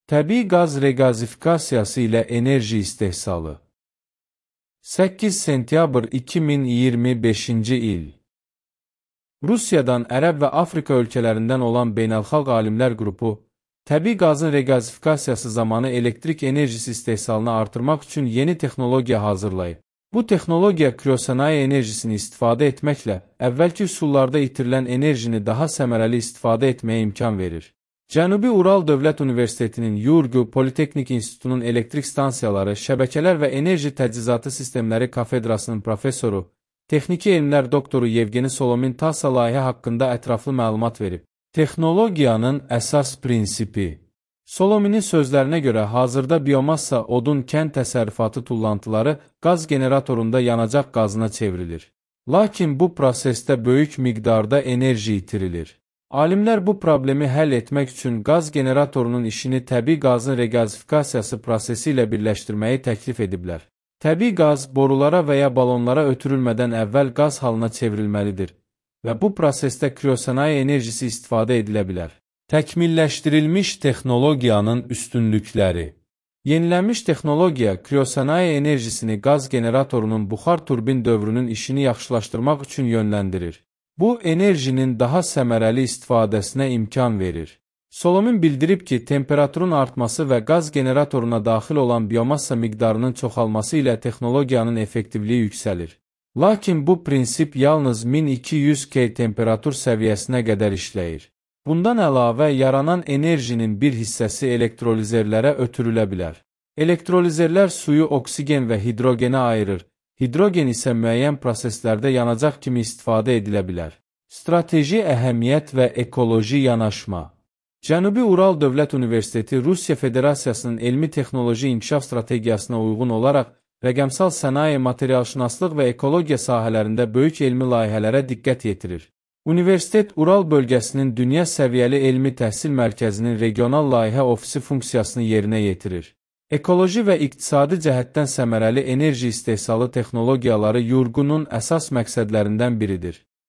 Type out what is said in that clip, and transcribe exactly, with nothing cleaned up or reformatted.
Təbii qaz reqazifikasiyası ilə enerji istehsalı. səkkiz sentyabr iki min iyirmi beşinci il. Rusiyadan, Ərəb və Afrika ölkələrindən olan beynəlxalq alimlər qrupu, təbii qazın reqazifikasiyası zamanı elektrik enerjisi istehsalını artırmaq üçün yeni texnologiya hazırlayıb. Bu texnologiya kriosənaye enerjisini istifadə etməklə əvvəlki üsullarda itirilən enerjini daha səmərəli istifadə etməyə imkan verir. Cənubi Ural Dövlət Universitetinin Yurgu Politeknik İnstitutunun elektrik stansiyaları, şəbəkələr və enerji təchizatı sistemləri kafedrasının professoru, texniki elmlər doktoru Yevgeni Solomin TASSA layihə haqqında ətraflı məlumat verib. Texnologiyanın əsas prinsipi. Solominin sözlərinə görə hazırda biomassa, odun, kənd təsərrüfatı tullantıları qaz generatorunda yanacaq qazına çevrilir. Lakin bu prosesdə böyük miqdarda enerji itirilir. Alimlər bu problemi həll etmək üçün qaz generatorunun işini təbii qazın reqazifikasiyası prosesi ilə birləşdirməyi təklif ediblər. Təbii qaz borulara və ya balonlara ötürülmədən əvvəl qaz halına çevrilməlidir və bu prosesdə kriosənaye enerjisi istifadə edilə bilər. Təkmilləşdirilmiş texnologiyanın üstünlükləri. Yenilənmiş texnologiya kriosənaye enerjisini qaz generatorunun buxar turbin dövrünün işini yaxşılaşdırmaq üçün yönləndirir. Bu, enerjinin daha səmərəli istifadəsinə imkan verir. Solomin bildirib ki, temperaturun artması və qaz generatoruna daxil olan biomassa miqdarının çoxalması ilə texnologiyanın effektivliyi yüksəlir. Lakin bu prinsip yalnız min iki yüz K temperatur səviyyəsinə qədər işləyir. Bundan əlavə, yaranan enerjinin bir hissəsi elektrolizerlərə ötürülə bilər. Elektrolizerlər suyu oksigen və hidrogenə ayırır. Hidrogen isə müəyyən proseslərdə yanacaq kimi istifadə edilə bilər. Strateji əhəmiyyət və ekoloji yanaşma. Cənubi Ural Dövlət Universiteti Rusiya Federasiyasının elmi-texnoloji inkişaf strategiyasına uyğun olaraq rəqəmsal sənaye, materialşünaslıq və ekologiya sahələrində böyük elmi layihələrə diqqət yetirir. Universitet Ural bölgəsinin dünya səviyyəli elmi təhsil mərkəzinin regional layihə ofisi funksiyasını yerinə yetirir. Ekoloji və iqtisadi cəhətdən səmərəli enerji istehsalı texnologiyaları Yurgunun əsas məqsədlərindən biridir.